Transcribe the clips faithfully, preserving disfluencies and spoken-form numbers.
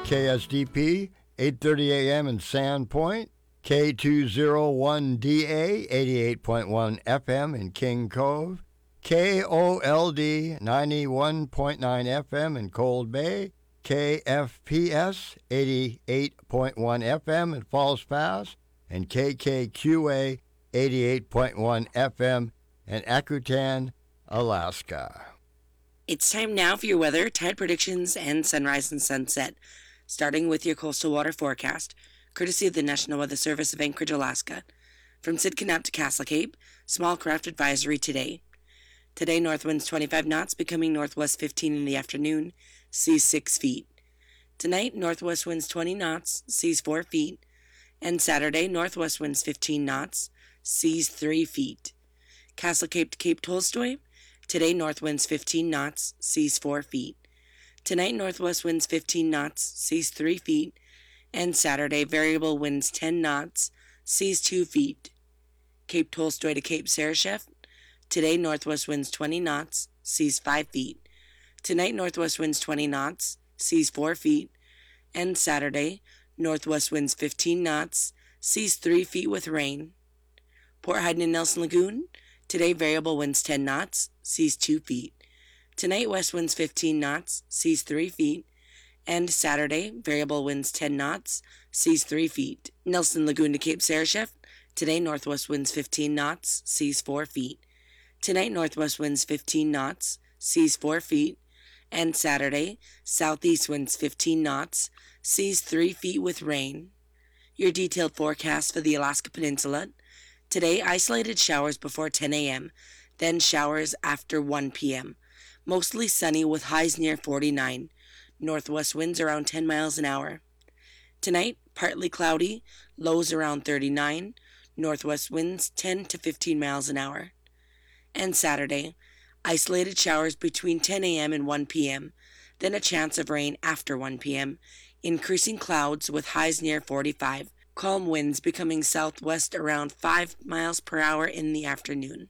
K S D P, eight thirty a.m. in Sandpoint, K two oh one D A, eighty-eight point one F M in King Cove, K O L D, ninety-one point nine F M in Cold Bay, K F P S, eighty-eight point one F M in Falls Pass, and K K Q A, eighty-eight point one F M in Akutan, Alaska. It's time now for your weather, tide predictions, and sunrise and sunset, starting with your coastal water forecast, courtesy of the National Weather Service of Anchorage, Alaska. From Sitka to Castle Cape, small craft advisory today. Today, north winds twenty-five knots, becoming northwest fifteen in the afternoon, seas six feet. Tonight, northwest winds twenty knots, seas four feet. And Saturday, northwest winds fifteen knots, seas three feet. Castle Cape to Cape Tolstoy, today, north winds fifteen knots, seas four feet. Tonight, northwest winds fifteen knots, seas three feet. And Saturday, variable winds ten knots, seas two feet. Cape Tolstoy to Cape Sarashef, today, northwest winds twenty knots, seas five feet. Tonight, northwest winds twenty knots, seas four feet. And Saturday, northwest winds fifteen knots, seas three feet with rain. Port Hyden and Nelson Lagoon, today, variable winds ten knots, seas two feet. Tonight, west winds fifteen knots, seas three feet. And Saturday, variable winds ten knots, seas three feet. Nelson Lagoon to Cape Sarashef, today, northwest winds fifteen knots, seas four feet. Tonight, northwest winds fifteen knots, seas four feet. And Saturday, southeast winds fifteen knots, seas three feet with rain. Your detailed forecast for the Alaska Peninsula. Today, isolated showers before ten a.m., then showers after one p.m. Mostly sunny with highs near forty-nine. Northwest winds around ten miles an hour. Tonight, partly cloudy, lows around thirty-nine. Northwest winds ten to fifteen miles an hour. And Saturday, isolated showers between ten a.m. and one p.m., then a chance of rain after one p.m., increasing clouds with highs near forty-five. Calm winds becoming southwest around five miles per hour in the afternoon.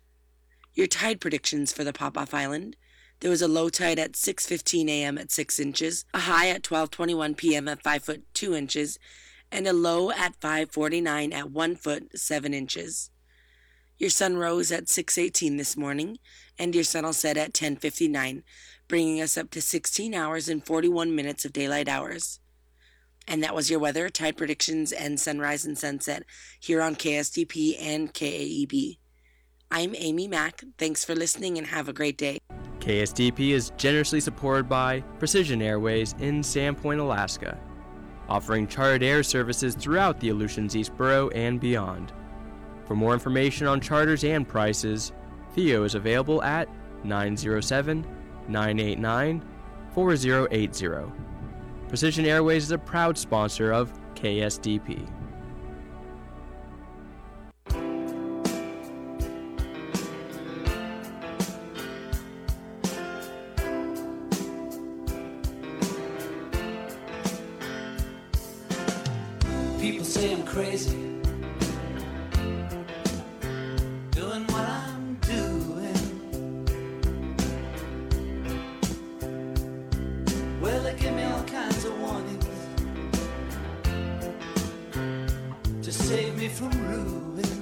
Your tide predictions for the Pop-Off Island. There was a low tide at six fifteen a.m. at six inches, a high at twelve twenty-one p.m. at five foot two inches, and a low at five forty-nine at one foot seven inches. Your sun rose at six eighteen this morning, and your sun will set at ten fifty-nine, bringing us up to sixteen hours and forty-one minutes of daylight hours. And that was your weather, tide predictions, and sunrise and sunset here on K S D P and K A E B. I'm Amy Mack. Thanks for listening and have a great day. K S D P is generously supported by Precision Airways in Sandpoint, Alaska, offering chartered air services throughout the Aleutians East Borough and beyond. For more information on charters and prices, Theo is available at nine oh seven, nine eight nine, four oh eight oh. Precision Airways is a proud sponsor of K S D P. People say I'm crazy, doing what I'm doing. Well, they give me all kinds of warnings to save me from ruin.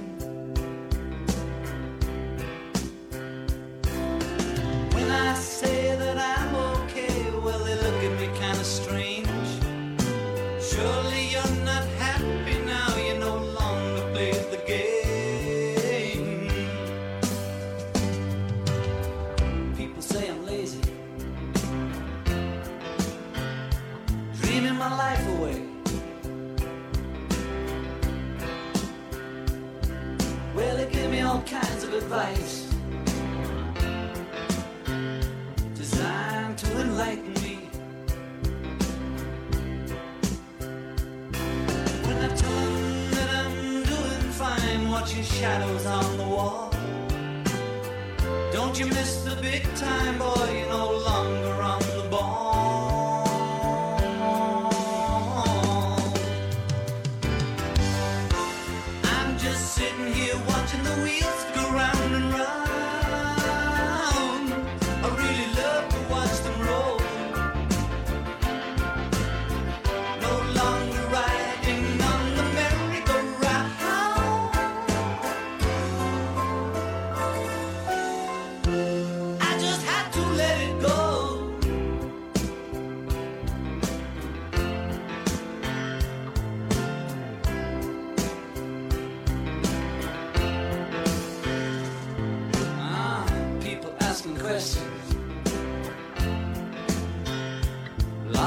When I say that I'm okay, well, they look at me kind of strange. Surely you're not happy now, you no longer play the game. People say I'm lazy, dreaming my life away. Well, they give me all kinds of advice designed to enlighten me. Watching shadows on the wall. Don't you miss the big time, boy, you're no longer on the ball. I'm just sitting here watching the wheels go round and round. I really love to watch them roll.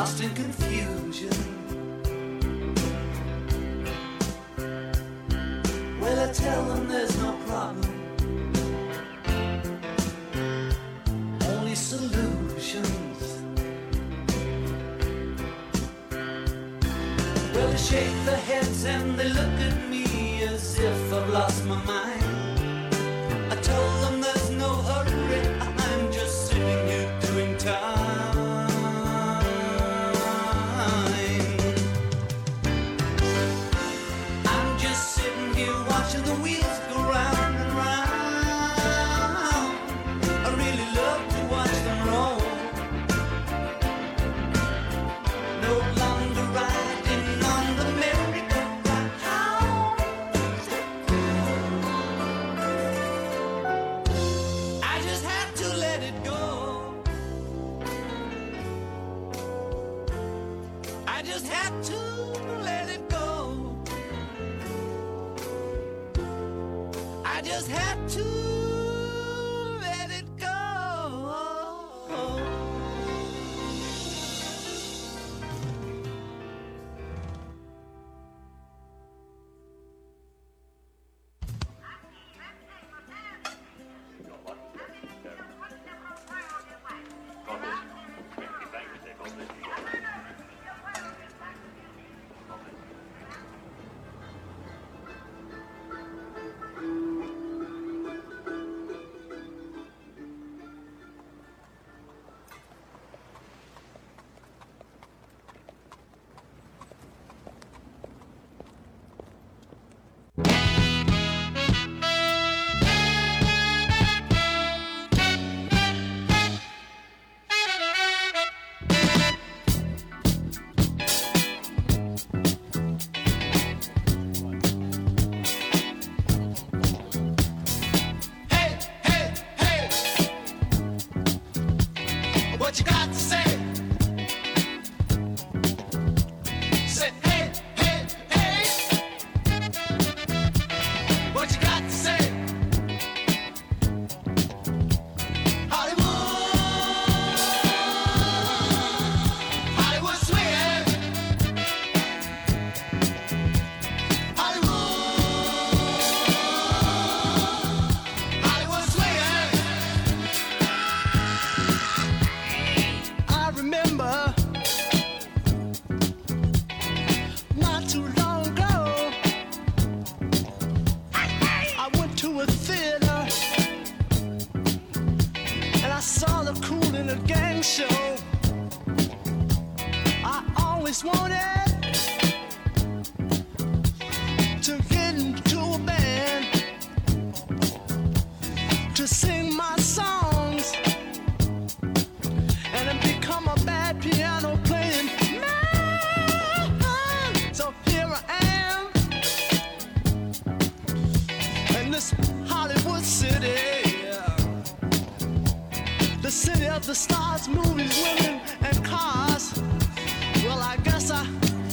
lost in confusion. Well, I tell them there's no problem, only solutions. Well, they shake their heads and they look at me as if I've lost my mind. I told them there's no hurry, I'm just sitting here doing time. I'm just sitting here watching the wheels go round and round. I really love to watch them roll. No longer riding on the merry-go-round. I just had to let it go. I just had to let it go. I just had to let it go. Hey, hey, hey. What you got to say? Say, hey, hey, hey. What you got to say? Hollywood, Hollywood swinging. Hollywood, Hollywood swinging. I remember not too long ago, I went to a theater and I saw the Kool and the Gang show. I always wanted to get into a band to sing my songs and then become a bad piano playing man. So here I am in this Hollywood city, the city of the stars, movies, women, and cars. Well, I guess I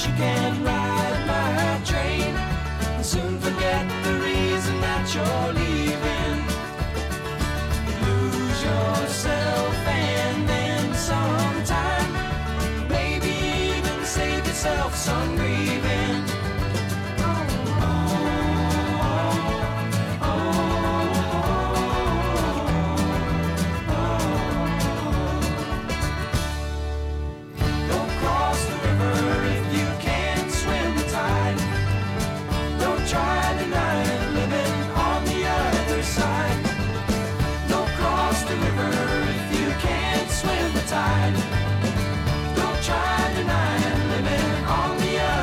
you can ride my train and soon forget the reason that you're leaving. Lose yourself and then sometime, maybe even save yourself some grieving. Don't try denying living on the other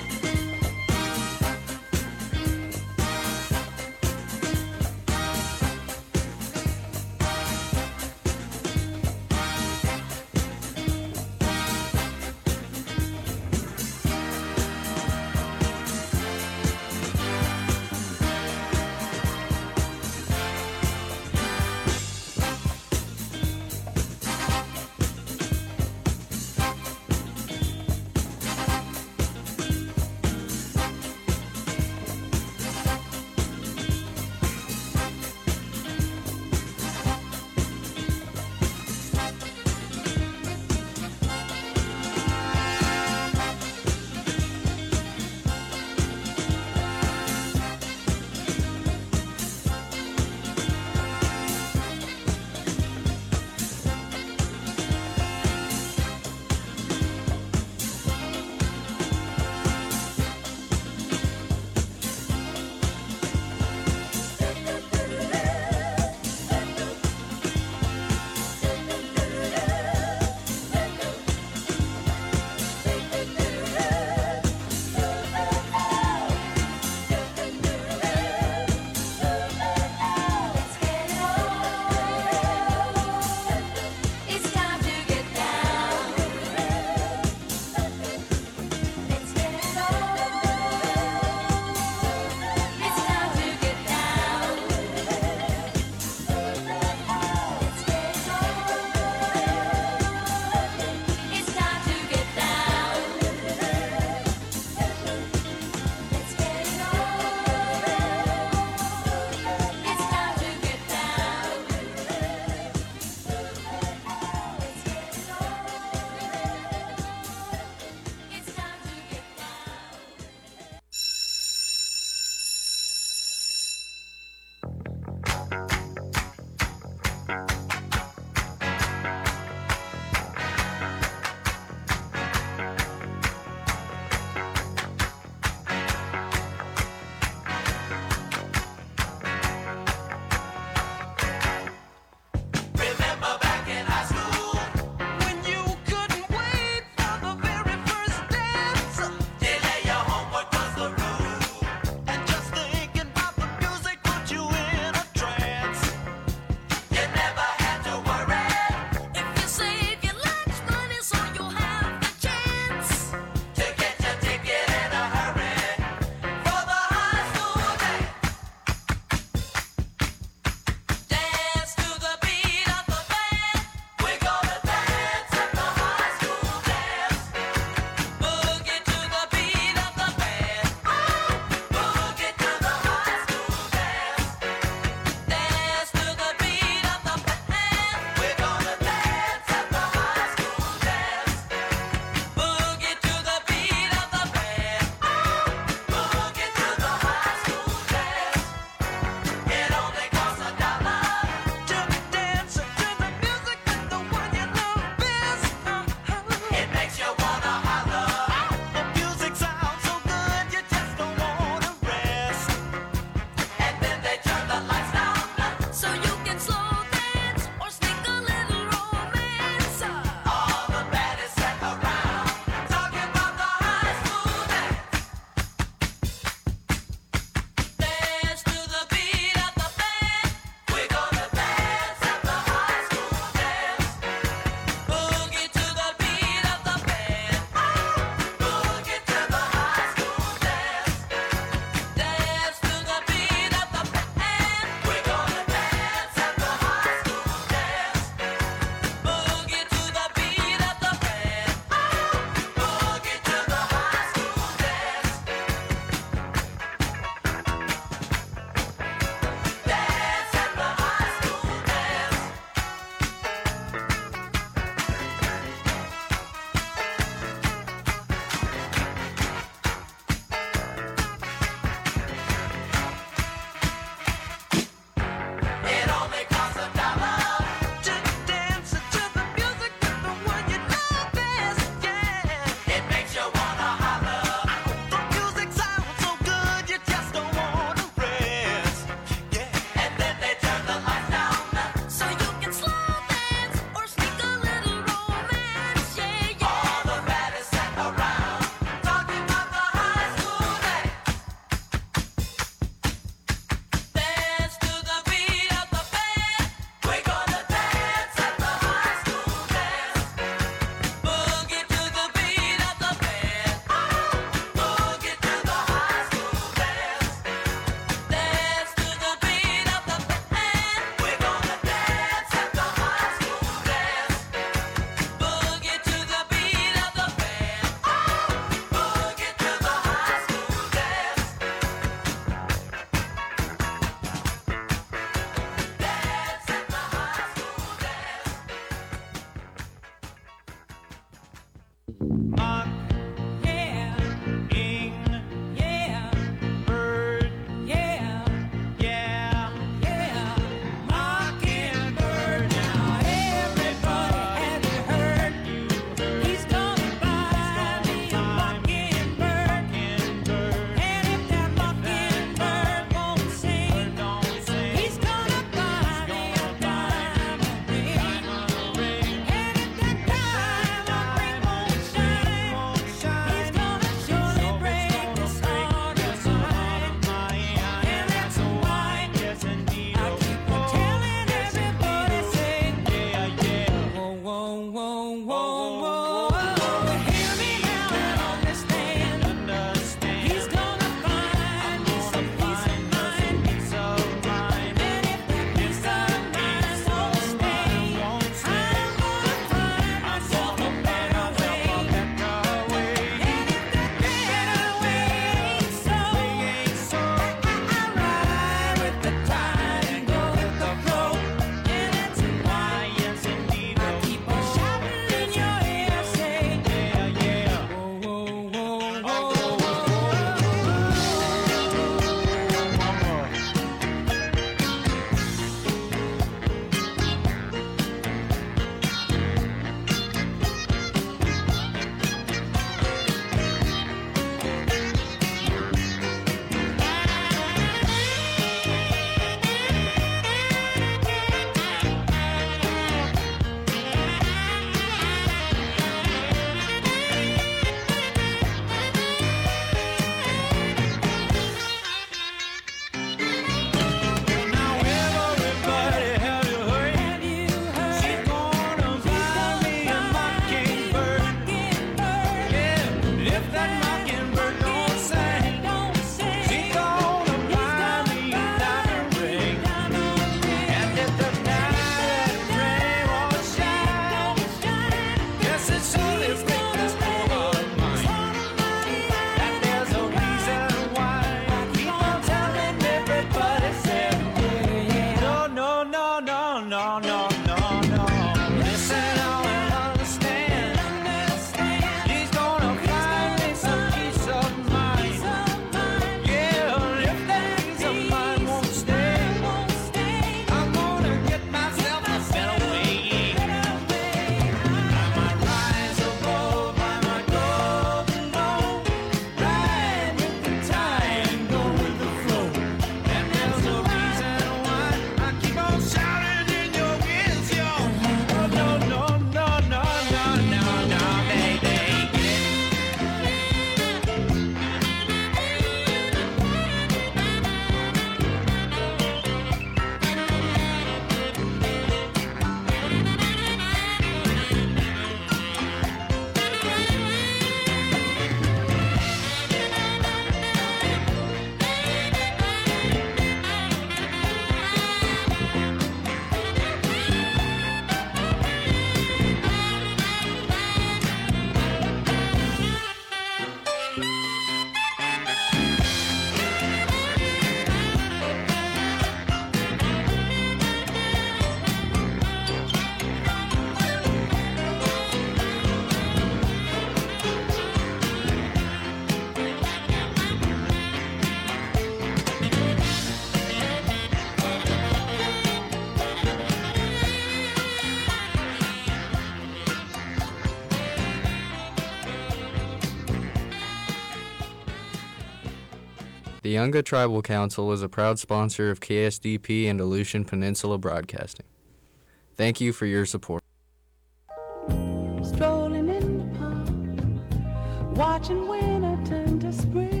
The Yunga Tribal Council is a proud sponsor of K S D P and Aleutian Peninsula Broadcasting. Thank you for your support. Strolling in the park, watching winter turn to spring.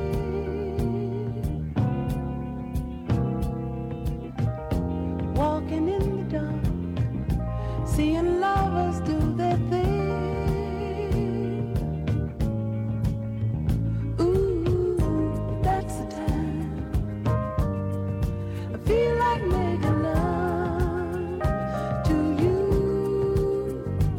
Walking in the dark, seeing lovers do their thing. Ooh, that's the time I feel like making love to you.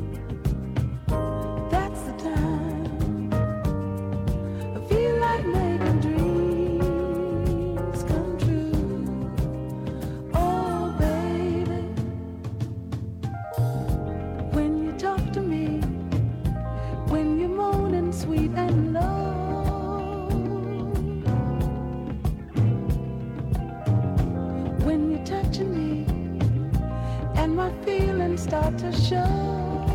That's the time I feel like making dreams come true. Oh, baby, when you talk to me, when you're moaning sweet and low, when you're touching me and my feelings start to show.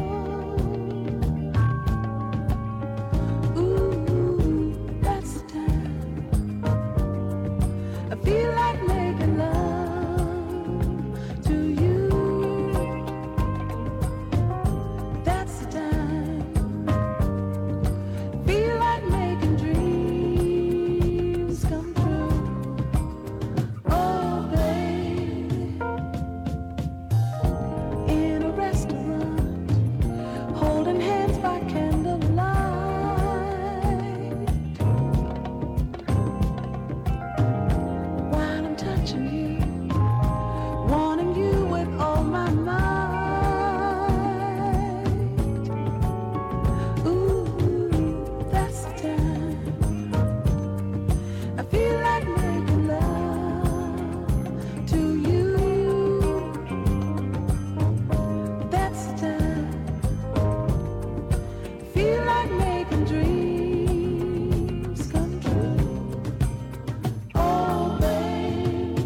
Ooh, that's the time I feel like making love to you. That's the time I feel like making dreams come true. Oh, baby, in a restaurant, holding hands by candlelight, while I'm touching you, wanting you with all my might. Ooh, that's the time I feel like making love to you. That's the time I feel like making dreams come true. Oh, baby,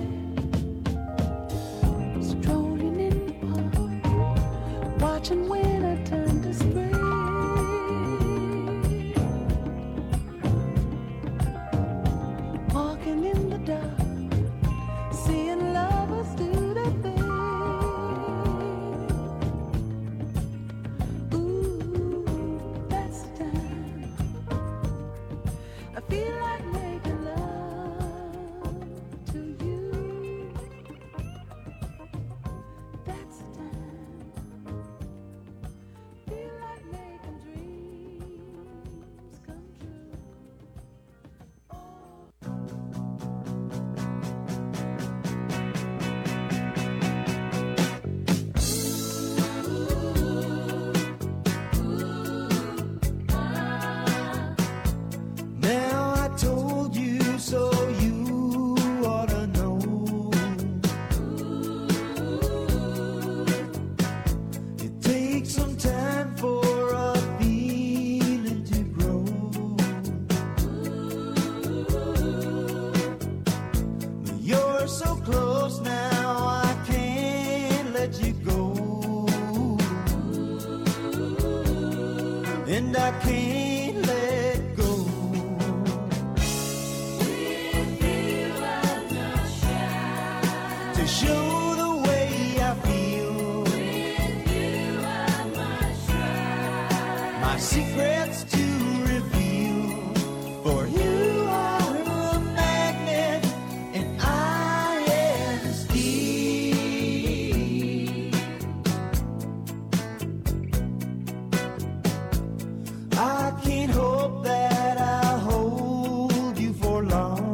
strolling in the park, watching winter turn to spring. Walking in the dark, seeing lovers do their thing. Ooh, that's the time I feel like making love to you. That's the time I feel like making dreams come true. Oh. Now I told you so, you ought to know. It takes some time for a feeling to grow. But you're so close now, I can't let you go. And I can't let go. To show the way I feel. My secrets to reveal. For you are a magnet and I am steel. I can't hope that I'll hold you for long.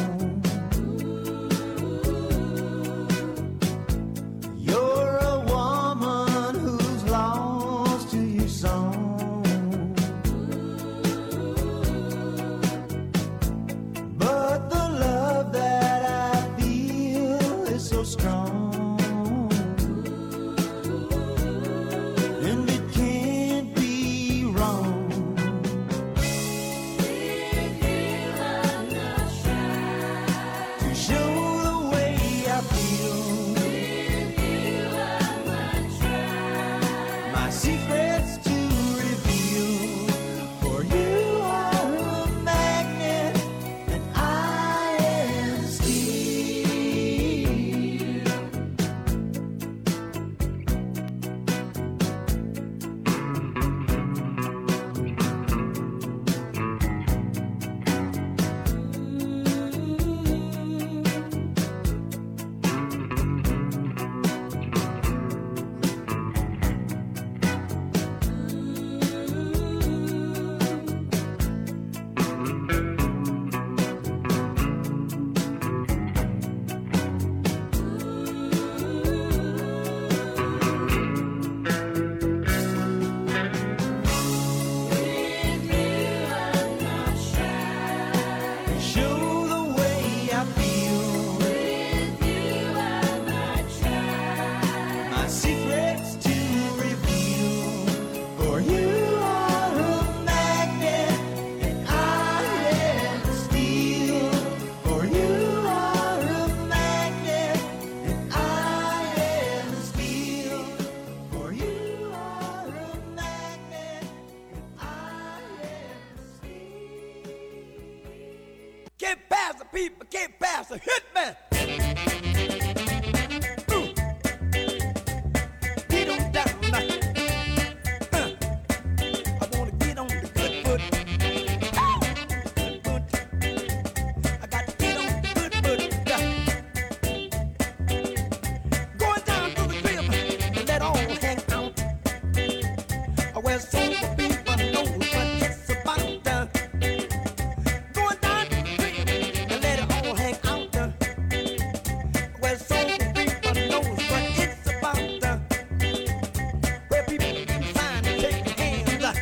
You're a woman who's lost to your song. So hit me. Ooh. Get on down now. Uh. I wanna get on the good foot. Ow. Good foot. I got to get on the good foot. Yeah. Going down to the crib and let all hang out. Where sober people know what it's about. Uh. Going down to the crib and let it all hang out. Uh. Where sober people know what it's about. Uh. Where people can sign and take your hands. Uh.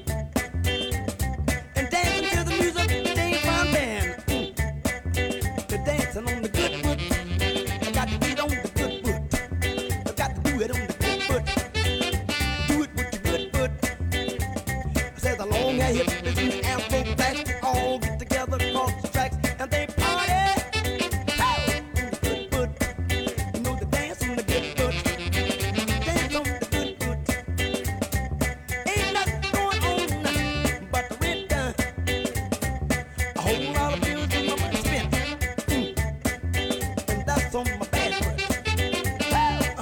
And dancing to the music, they ain't fine band. Mm. They're dancing on the good foot. I got to get on the good foot. I got to do it on the good foot. Do it with your good foot. Says the long hair hips and the afro blacks, they all get together across the tracks and they party. Oh, on the good foot. You know the dance on the good foot. Dance on the good foot. Ain't nothing going on but the rent done. A whole lot of bills in my money spent. Mm. And that's on my bad foot. Oh.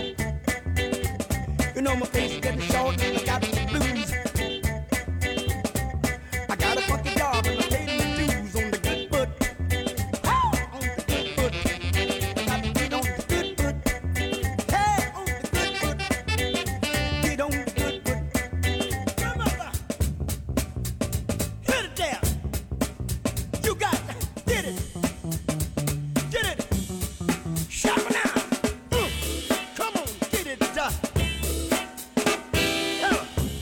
You know my face is getting short and I got the blues. I got a funky job and I paid my dues on the good foot. Oh, on the good foot. I got to get on the good foot. Hey, on the good foot. Get on the good foot. Grandmother, hit it down. You got it. Get it. Get it. Shout it now. Mm. Come on, get it done. Uh.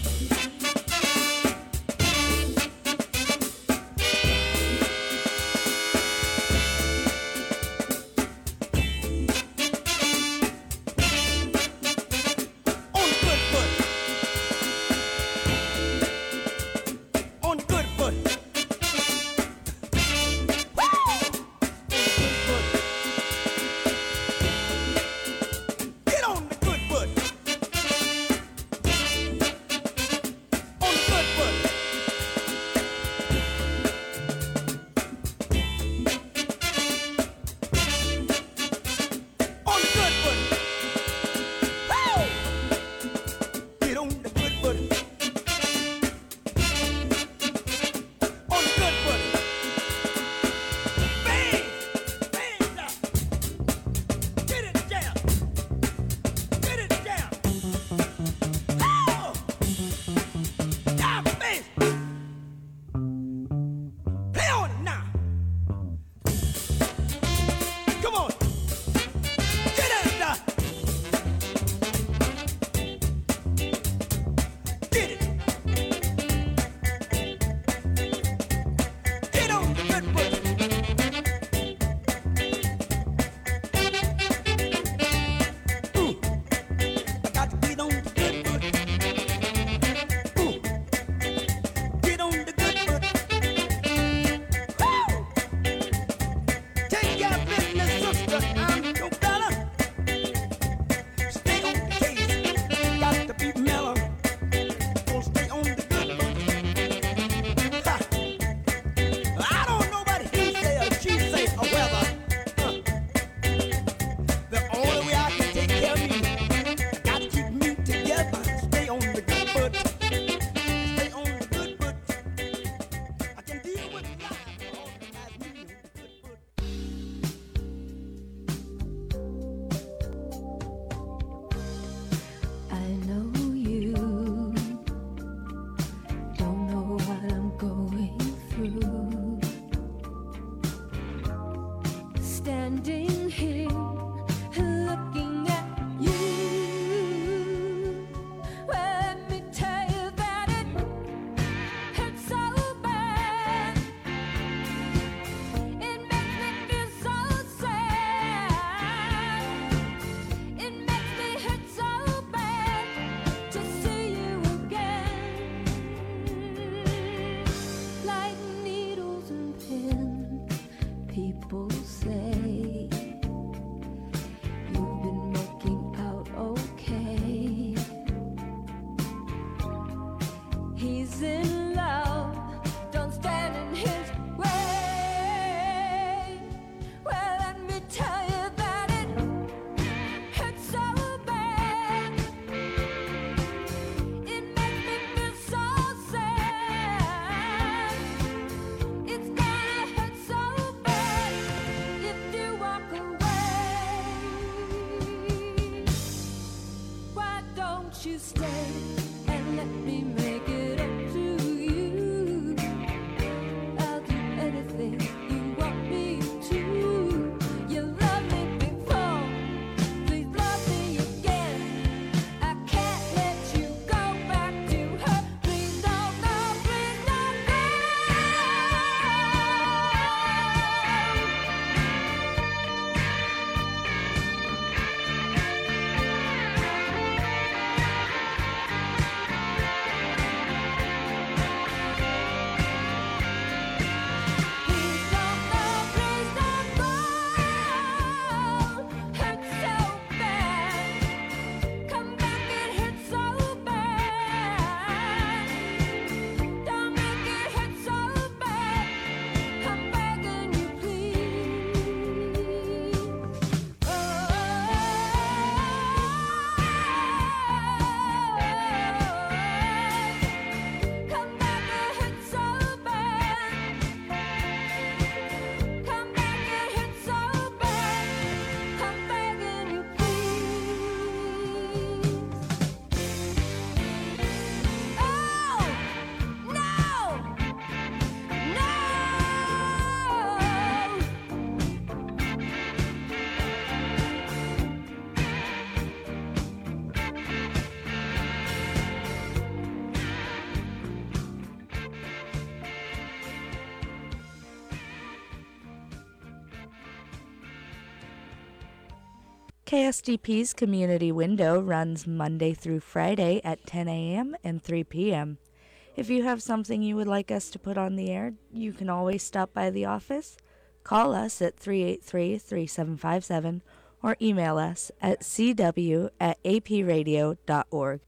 don't you stay and let me make it up to you. I'll do anything you want me to. You love me before, please love me again. I can't let you go back to her. Please don't go, please don't go. Please don't go, please don't go. Hurts so bad. Come back, it hurts so bad. Don't make it hurt so bad. I'm begging you, please. Oh, come back, it hurts so bad. Come back, it hurts so bad. I'm begging you, please. Oh, no, no. K S D P's Community Window runs Monday through Friday at ten a.m. and three p.m. If you have something you would like us to put on the air, you can always stop by the office, call us at three eight three, three seven five seven, or email us at c w at a p radio dot org.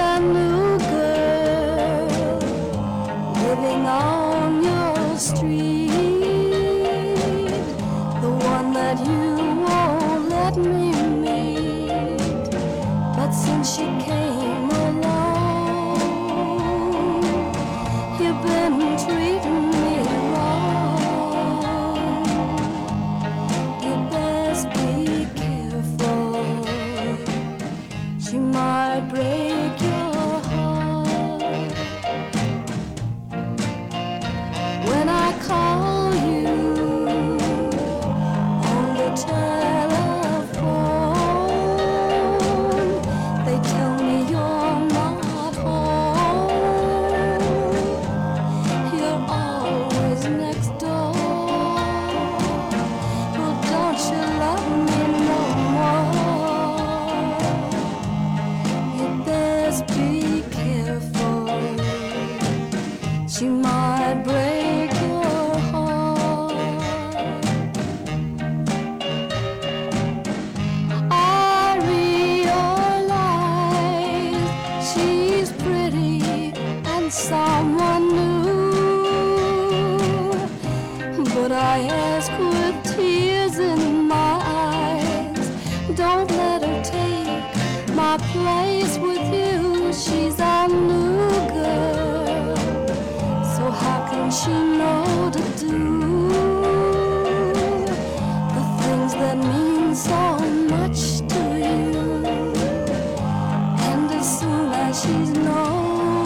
a new girl living on your street, the one that you won't let me meet. But since she came along, you've been treating me wrong. You best be careful, she might break your heart. When I call you on the telephone, they tell me you're not home. You're always next door. Well, don't you love me no more? You best be careful, she might break your heart. I realize she's pretty and someone new, but I ask with tears in my eyes, don't let her take my place with you. She's a new girl, so how can she know to do the things that mean so much to you? And as soon as she's known,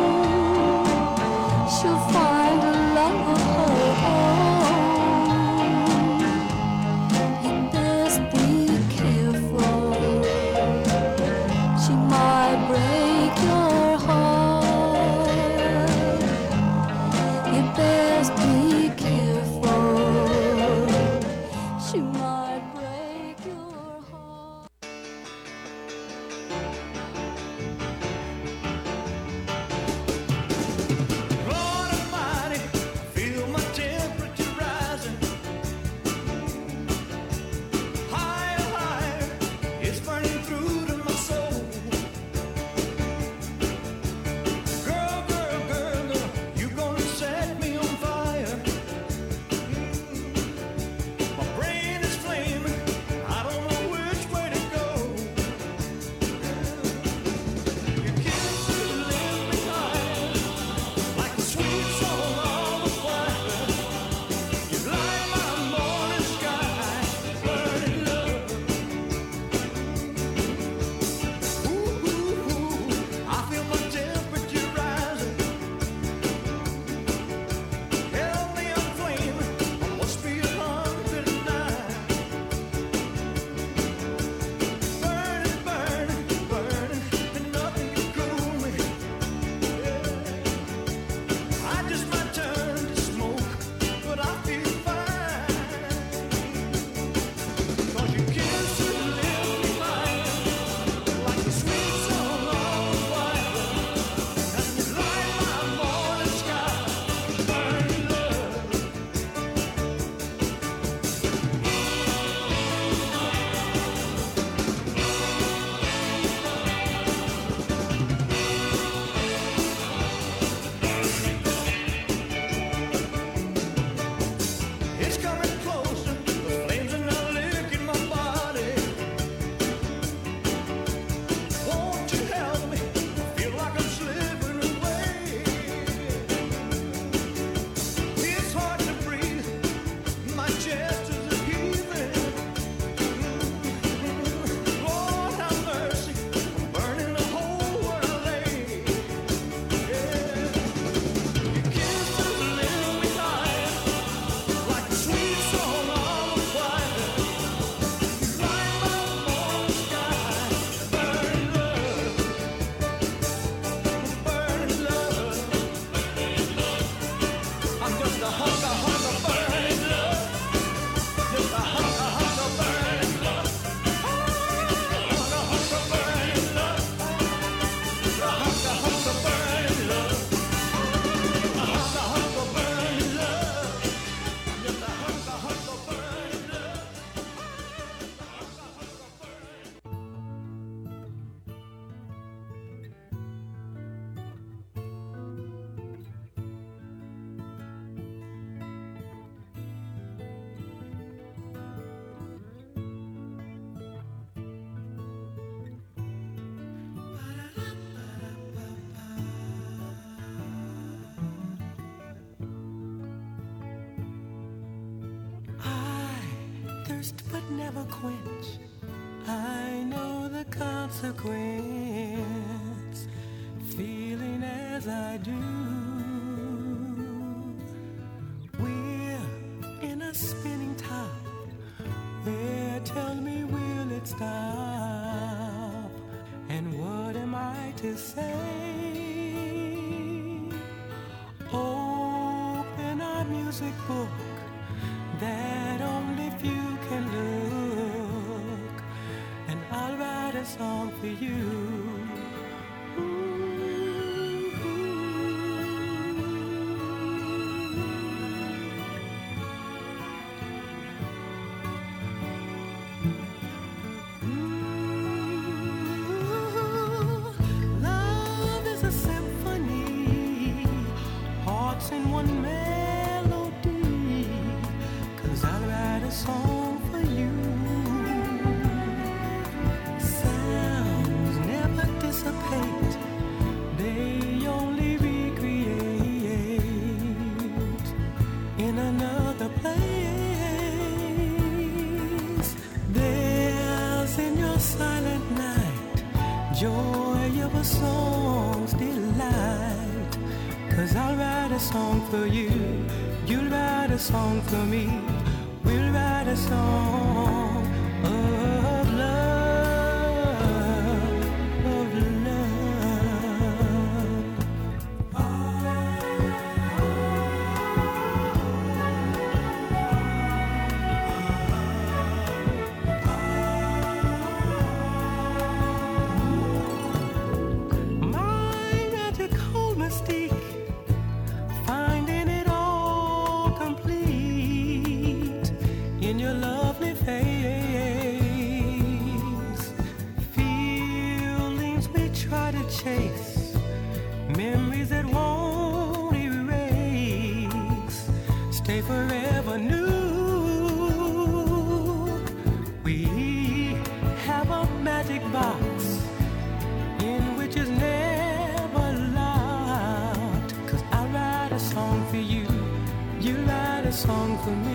she'll find a love of her own. You best be careful, she might break your heart. You best be careful, she might break your never quench. I know the consequence, feeling as I do. We're in a spinning top. Where, tell me, will it stop? And what am I to say? Open our music book that only few can look, and I'll write a song for you. Love is a symphony, hearts in one melody, 'cause I'll write a song for you. Sounds never dissipate, they only recreate in another place. There's in your silent night joy of a song's delight, 'cause I'll write a song for you, you'll write a song for me, we'll write a song of love, of my magical mystique, finding it all complete in your lovely face. Feelings we try to chase, memories that won't erase, stay forever new. We have a magic box in which is never locked, 'cause I'll write a song for you, you write a song for me.